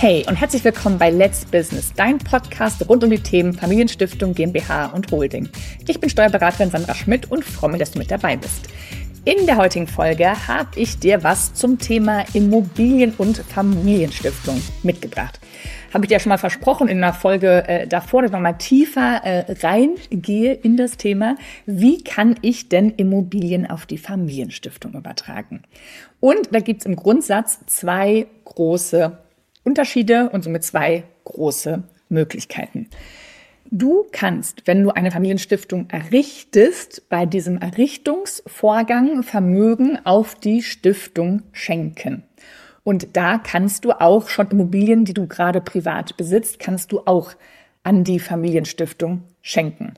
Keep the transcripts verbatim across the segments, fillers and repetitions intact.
Hey und herzlich willkommen bei Let's Business, dein Podcast rund um die Themen Familienstiftung, GmbH und Holding. Ich bin Steuerberaterin Sandra Schmidt und freue mich, dass du mit dabei bist. In der heutigen Folge habe ich dir was zum Thema Immobilien- und Familienstiftung mitgebracht. Habe ich dir ja schon mal versprochen in einer Folge äh, davor, dass ich nochmal tiefer äh, reingehe in das Thema, wie kann ich denn Immobilien auf die Familienstiftung übertragen? Und da gibt es im Grundsatz zwei große Unterschiede und somit zwei große Möglichkeiten. Du kannst, wenn du eine Familienstiftung errichtest, bei diesem Errichtungsvorgang Vermögen auf die Stiftung schenken. Und da kannst du auch schon Immobilien, die du gerade privat besitzt, kannst du auch an die Familienstiftung schenken.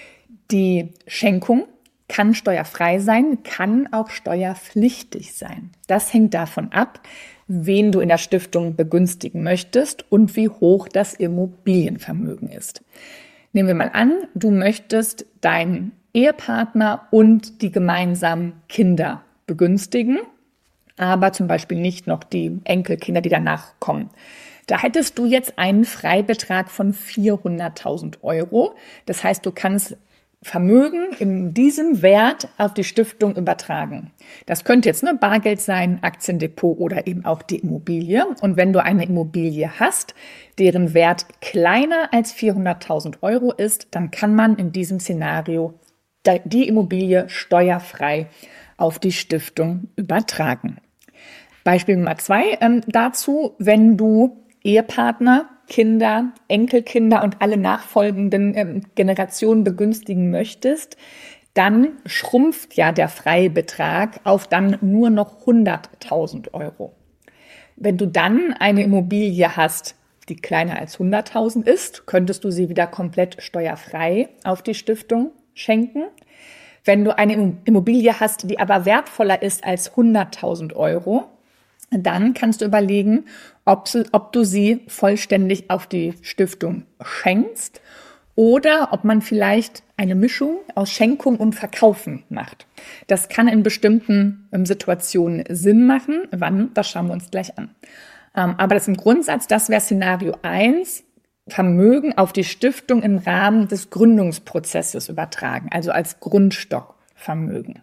Die Schenkung kann steuerfrei sein, kann auch steuerpflichtig sein. Das hängt davon ab, wen du in der Stiftung begünstigen möchtest und wie hoch das Immobilienvermögen ist. Nehmen wir mal an, du möchtest deinen Ehepartner und die gemeinsamen Kinder begünstigen, aber zum Beispiel nicht noch die Enkelkinder, die danach kommen. Da hättest du jetzt einen Freibetrag von vierhunderttausend Euro. Das heißt, du kannst Vermögen in diesem Wert auf die Stiftung übertragen. Das könnte jetzt nur Bargeld sein, Aktiendepot oder eben auch die Immobilie. Und wenn du eine Immobilie hast, deren Wert kleiner als vierhunderttausend Euro ist, dann kann man in diesem Szenario die Immobilie steuerfrei auf die Stiftung übertragen. Beispiel Nummer zwei ähm, dazu, wenn du Ehepartner, Kinder, Enkelkinder und alle nachfolgenden ähm, Generationen begünstigen möchtest, dann schrumpft ja der Freibetrag auf dann nur noch hunderttausend Euro. Wenn du dann eine Immobilie hast, die kleiner als hunderttausend ist, könntest du sie wieder komplett steuerfrei auf die Stiftung schenken. Wenn du eine Immobilie hast, die aber wertvoller ist als hunderttausend Euro, dann kannst du überlegen, ob, ob du sie vollständig auf die Stiftung schenkst oder ob man vielleicht eine Mischung aus Schenkung und Verkaufen macht. Das kann in bestimmten ähm, Situationen Sinn machen. Wann? Das schauen wir uns gleich an. Ähm, aber das im Grundsatz, das wäre Szenario eins, Vermögen auf die Stiftung im Rahmen des Gründungsprozesses übertragen, also als Grundstockvermögen.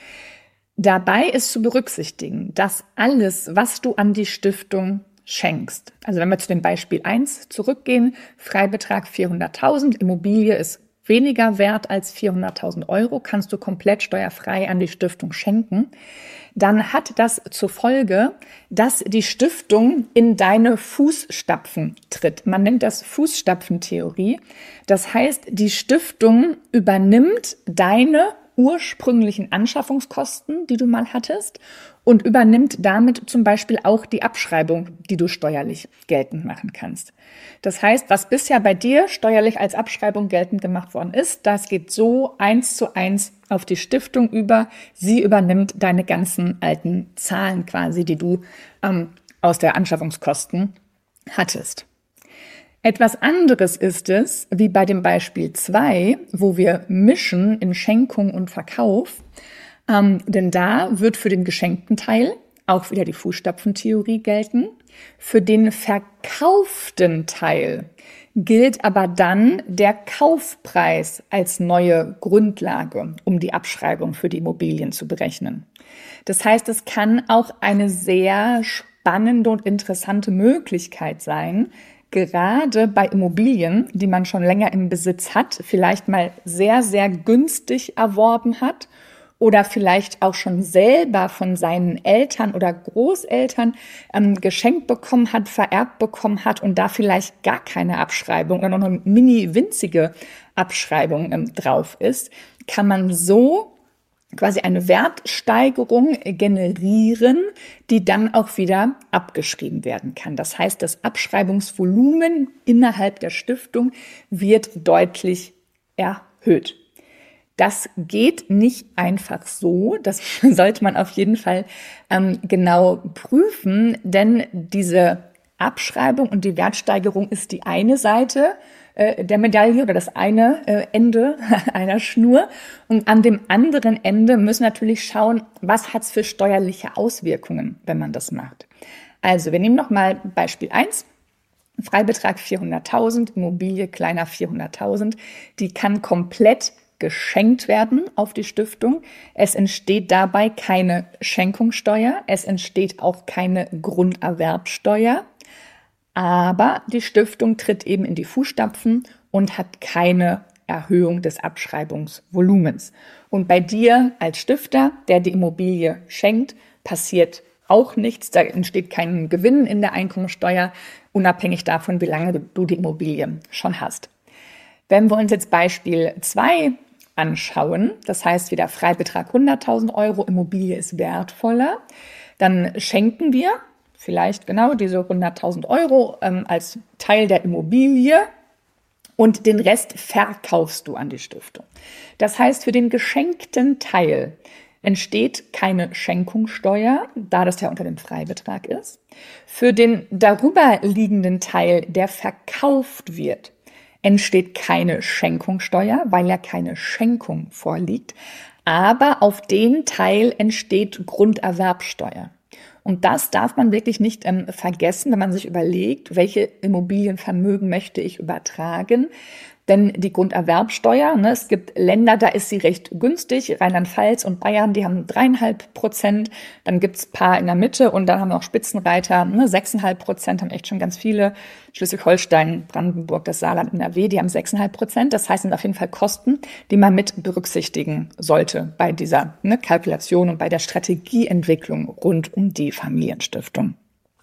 Dabei ist zu berücksichtigen, dass alles, was du an die Stiftung schenkst, also wenn wir zu dem Beispiel eins zurückgehen, Freibetrag vierhunderttausend, Immobilie ist weniger wert als vierhunderttausend Euro, kannst du komplett steuerfrei an die Stiftung schenken, dann hat das zur Folge, dass die Stiftung in deine Fußstapfen tritt. Man nennt das Fußstapfentheorie. Das heißt, die Stiftung übernimmt deine ursprünglichen Anschaffungskosten, die du mal hattest, und übernimmt damit zum Beispiel auch die Abschreibung, die du steuerlich geltend machen kannst. Das heißt, was bisher bei dir steuerlich als Abschreibung geltend gemacht worden ist, das geht so eins zu eins auf die Stiftung über. Sie übernimmt deine ganzen alten Zahlen quasi, die du ähm, aus der Anschaffungskosten hattest. Etwas anderes ist es, wie bei dem Beispiel zwei, wo wir mischen in Schenkung und Verkauf, ähm, denn da wird für den geschenkten Teil auch wieder die Fußstapfentheorie gelten. Für den verkauften Teil gilt aber dann der Kaufpreis als neue Grundlage, um die Abschreibung für die Immobilien zu berechnen. Das heißt, es kann auch eine sehr spannende und interessante Möglichkeit sein, gerade bei Immobilien, die man schon länger im Besitz hat, vielleicht mal sehr, sehr günstig erworben hat oder vielleicht auch schon selber von seinen Eltern oder Großeltern ähm, geschenkt bekommen hat, vererbt bekommen hat und da vielleicht gar keine Abschreibung oder noch eine mini winzige Abschreibung ähm, drauf ist, kann man so quasi eine Wertsteigerung generieren, die dann auch wieder abgeschrieben werden kann. Das heißt, das Abschreibungsvolumen innerhalb der Stiftung wird deutlich erhöht. Das geht nicht einfach so. Das sollte man auf jeden Fall ähm, genau prüfen, denn diese Abschreibung und die Wertsteigerung ist die eine Seite äh, der Medaille oder das eine äh, Ende einer Schnur. Und an dem anderen Ende müssen wir natürlich schauen, was hat es für steuerliche Auswirkungen, wenn man das macht. Also wir nehmen nochmal Beispiel eins. Freibetrag vierhunderttausend, Immobilie kleiner vierhunderttausend. Die kann komplett geschenkt werden auf die Stiftung. Es entsteht dabei keine Schenkungssteuer, es entsteht auch keine Grunderwerbsteuer, aber die Stiftung tritt eben in die Fußstapfen und hat keine Erhöhung des Abschreibungsvolumens. Und bei dir als Stifter, der die Immobilie schenkt, passiert auch nichts, da entsteht kein Gewinn in der Einkommensteuer, unabhängig davon, wie lange du die Immobilie schon hast. Wenn wir uns jetzt Beispiel zwei anschauen, das heißt wieder Freibetrag hunderttausend Euro, Immobilie ist wertvoller, dann schenken wir vielleicht genau diese hunderttausend Euro ähm, als Teil der Immobilie und den Rest verkaufst du an die Stiftung. Das heißt, für den geschenkten Teil entsteht keine Schenkungssteuer, da das ja unter dem Freibetrag ist. Für den darüber liegenden Teil, der verkauft wird, entsteht keine Schenkungssteuer, weil ja keine Schenkung vorliegt. Aber auf den Teil entsteht Grunderwerbsteuer. Und das darf man wirklich nicht ähm, vergessen, wenn man sich überlegt, welche Immobilienvermögen möchte ich übertragen. Denn die Grunderwerbsteuer, ne, es gibt Länder, da ist sie recht günstig, Rheinland-Pfalz und Bayern, die haben dreieinhalb Prozent, dann gibt's ein paar in der Mitte und dann haben wir auch Spitzenreiter, ne, sechseinhalb Prozent, haben echt schon ganz viele, Schleswig-Holstein, Brandenburg, das Saarland, N R W, die haben sechseinhalb Prozent, das heißt, sind auf jeden Fall Kosten, die man mit berücksichtigen sollte bei dieser ne, Kalkulation und bei der Strategieentwicklung rund um die Familienstiftung.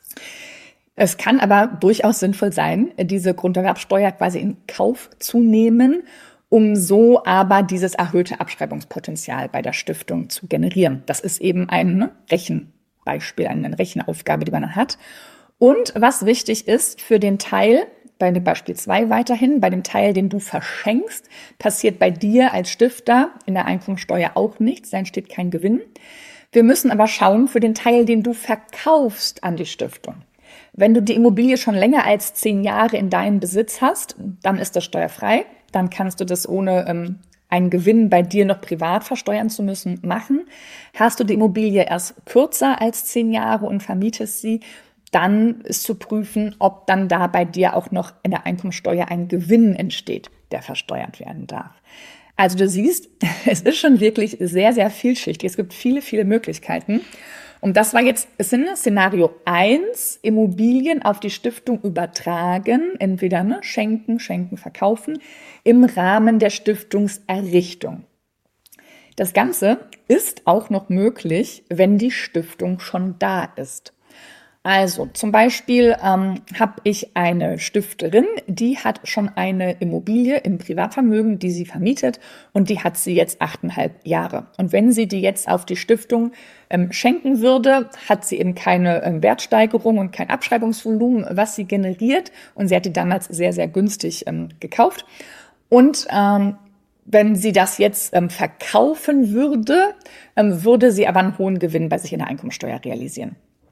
Es kann aber durchaus sinnvoll sein, diese Grunderwerbsteuer quasi in Kauf zu nehmen, um so aber dieses erhöhte Abschreibungspotenzial bei der Stiftung zu generieren. Das ist eben ein Rechenbeispiel, eine Rechenaufgabe, die man hat. Und was wichtig ist für den Teil, bei dem Beispiel zwei weiterhin, bei dem Teil, den du verschenkst, passiert bei dir als Stifter in der Einkommensteuer auch nichts, da entsteht kein Gewinn. Wir müssen aber schauen für den Teil, den du verkaufst an die Stiftung. Wenn du die Immobilie schon länger als zehn Jahre in deinem Besitz hast, dann ist das steuerfrei. Dann kannst du das ohne ähm, einen Gewinn bei dir noch privat versteuern zu müssen machen. Hast du die Immobilie erst kürzer als zehn Jahre und vermietest sie, dann ist zu prüfen, ob dann da bei dir auch noch in der Einkommensteuer ein Gewinn entsteht, der versteuert werden darf. Also du siehst, es ist schon wirklich sehr, sehr vielschichtig. Es gibt viele, viele Möglichkeiten. Und das war jetzt Szenario eins, Immobilien auf die Stiftung übertragen, entweder ne, schenken, schenken, verkaufen, im Rahmen der Stiftungserrichtung. Das Ganze ist auch noch möglich, wenn die Stiftung schon da ist. Also zum Beispiel ähm, habe ich eine Stifterin, die hat schon eine Immobilie im Privatvermögen, die sie vermietet und die hat sie jetzt achteinhalb Jahre. Und wenn sie die jetzt auf die Stiftung ähm, schenken würde, hat sie eben keine ähm, Wertsteigerung und kein Abschreibungsvolumen, was sie generiert. Und sie hat die damals sehr, sehr günstig ähm, gekauft. Und ähm, wenn sie das jetzt ähm, verkaufen würde, ähm, würde sie aber einen hohen Gewinn bei sich in der Einkommensteuer realisieren.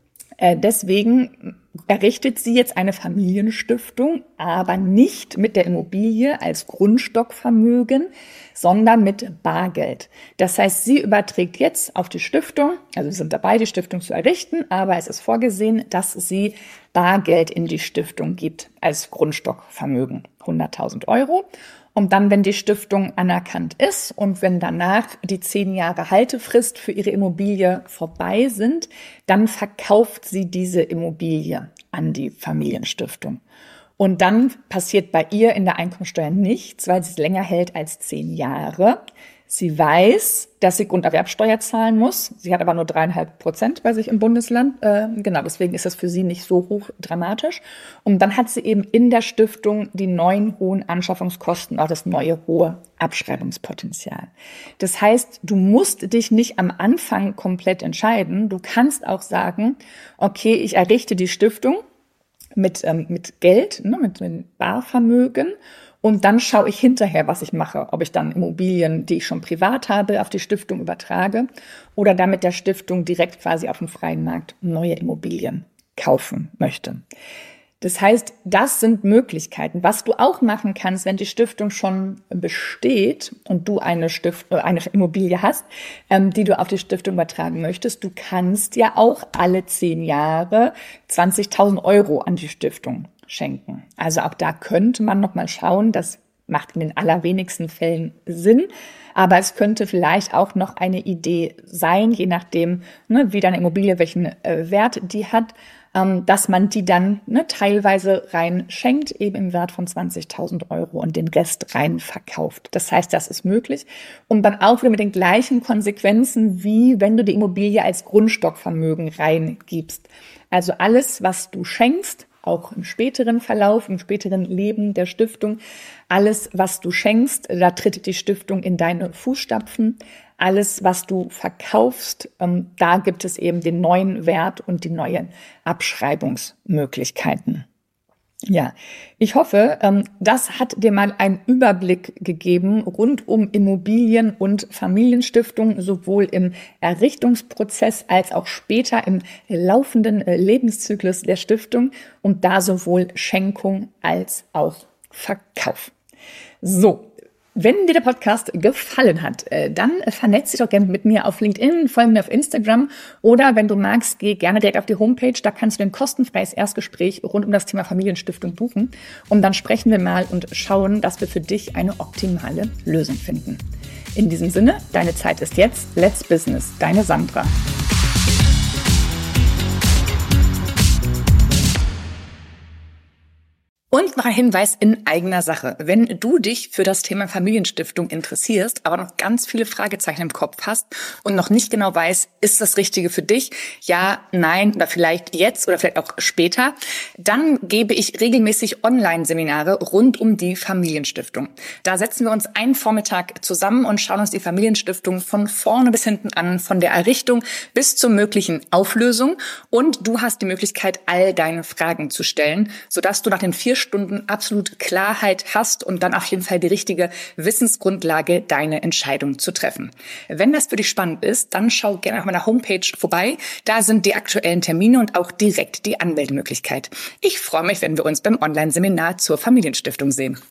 Deswegen errichtet sie jetzt eine Familienstiftung, aber nicht mit der Immobilie als Grundstockvermögen, sondern mit Bargeld. Das heißt, sie überträgt jetzt auf die Stiftung, also wir sind dabei, die Stiftung zu errichten, aber es ist vorgesehen, dass sie Bargeld in die Stiftung gibt als Grundstockvermögen, hunderttausend Euro. Und dann, wenn die Stiftung anerkannt ist und wenn danach die zehn Jahre Haltefrist für ihre Immobilie vorbei sind, dann verkauft sie diese Immobilie an die Familienstiftung. Und dann passiert bei ihr in der Einkommensteuer nichts, weil sie es länger hält als zehn Jahre. Sie weiß, dass sie Grunderwerbsteuer zahlen muss. Sie hat aber nur dreieinhalb Prozent bei sich im Bundesland. Äh, genau, deswegen ist das für sie nicht so hoch dramatisch. Und dann hat sie eben in der Stiftung die neuen hohen Anschaffungskosten, auch das neue hohe Abschreibungspotenzial. Das heißt, du musst dich nicht am Anfang komplett entscheiden. Du kannst auch sagen, okay, ich errichte die Stiftung mit, ähm, mit Geld, ne, mit, mit Barvermögen. Und dann schaue ich hinterher, was ich mache, ob ich dann Immobilien, die ich schon privat habe, auf die Stiftung übertrage oder damit der Stiftung direkt quasi auf dem freien Markt neue Immobilien kaufen möchte. Das heißt, das sind Möglichkeiten. Was du auch machen kannst, wenn die Stiftung schon besteht und du eine Stift, eine Immobilie hast, ähm, die du auf die Stiftung übertragen möchtest, du kannst ja auch alle zehn Jahre zwanzigtausend Euro an die Stiftung schenken. Also auch da könnte man nochmal schauen, das macht in den allerwenigsten Fällen Sinn, aber es könnte vielleicht auch noch eine Idee sein, je nachdem, ne, wie deine Immobilie, welchen äh, Wert die hat, ähm, dass man die dann ne, teilweise rein schenkt, eben im Wert von zwanzigtausend Euro und den Rest rein verkauft. Das heißt, das ist möglich und dann auch wieder mit den gleichen Konsequenzen, wie wenn du die Immobilie als Grundstockvermögen reingibst. Also alles, was du schenkst, auch im späteren Verlauf, im späteren Leben der Stiftung. Alles, was du schenkst, da tritt die Stiftung in deine Fußstapfen. Alles, was du verkaufst, ähm, da gibt es eben den neuen Wert und die neuen Abschreibungsmöglichkeiten. Ja, ich hoffe, ähm, das hat dir mal einen Überblick gegeben rund um Immobilien und Familienstiftung, sowohl im Errichtungsprozess als auch später im laufenden äh, Lebenszyklus der Stiftung und da sowohl Schenkung als auch Verkauf. So. Wenn dir der Podcast gefallen hat, dann vernetz dich doch gerne mit mir auf LinkedIn, folge mir auf Instagram oder wenn du magst, geh gerne direkt auf die Homepage, da kannst du ein kostenfreies Erstgespräch rund um das Thema Familienstiftung buchen und dann sprechen wir mal und schauen, dass wir für dich eine optimale Lösung finden. In diesem Sinne, deine Zeit ist jetzt, Let's Business, deine Sandra. Und noch ein Hinweis in eigener Sache. Wenn du dich für das Thema Familienstiftung interessierst, aber noch ganz viele Fragezeichen im Kopf hast und noch nicht genau weißt, ist das Richtige für dich? Ja, nein oder vielleicht jetzt oder vielleicht auch später. Dann gebe ich regelmäßig Online-Seminare rund um die Familienstiftung. Da setzen wir uns einen Vormittag zusammen und schauen uns die Familienstiftung von vorne bis hinten an, von der Errichtung bis zur möglichen Auflösung. Und du hast die Möglichkeit, all deine Fragen zu stellen, sodass du nach den vier Stunden absolut Klarheit hast und dann auf jeden Fall die richtige Wissensgrundlage, deine Entscheidung zu treffen. Wenn das für dich spannend ist, dann schau gerne auf meiner Homepage vorbei. Da sind die aktuellen Termine und auch direkt die Anmeldemöglichkeit. Ich freue mich, wenn wir uns beim Online-Seminar zur Familienstiftung sehen.